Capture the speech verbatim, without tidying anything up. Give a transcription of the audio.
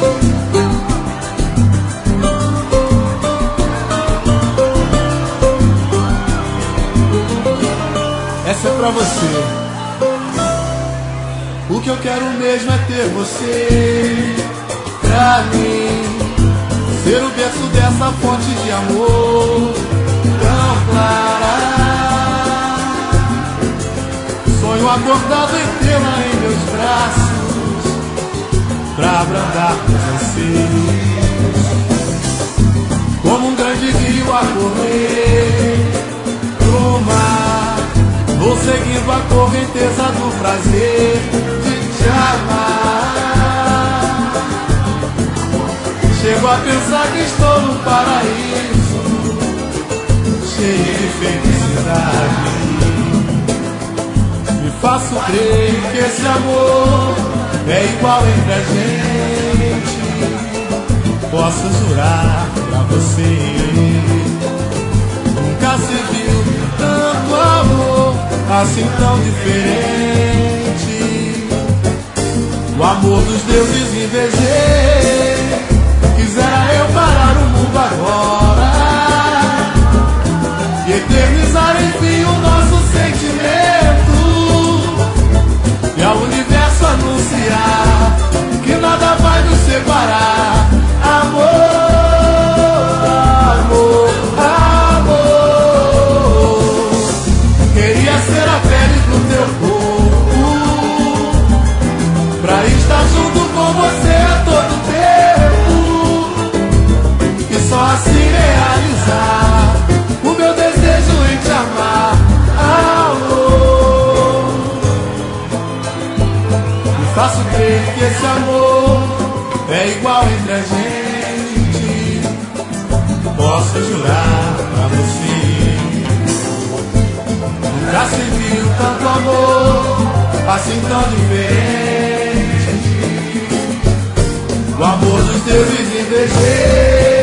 Essa é pra você. O que eu quero mesmo é ter você pra mim, ser o berço dessa fonte de amor tão clara. Sonho acordado em tê-la em meus braços pra abrandar meus anseios, como um grande rio a correr pro mar. Vou seguindo a correnteza do prazer de te amar. Chego a pensar que estou no paraíso, cheio de felicidade. Me faço crer que esse amor é igual entre a gente. Posso jurar pra você, nunca se viu tanto amor assim tão diferente. O amor dos deuses invejei, quisera eu parar o mundo agora e eternizar enfim o nosso sentimento, e ao universo anunciar que nada vai nos separar. Amor, amor, amor, queria ser a pele do teu corpo pra estar junto com você a todo tempo, e só assim realizar o meu desejo em te amar. Amor, me faço crer que esse amor é igual entre a gente. Posso jurar pra você, nunca se viu tanto amor assim tão diferente. O amor dos deuses invejei.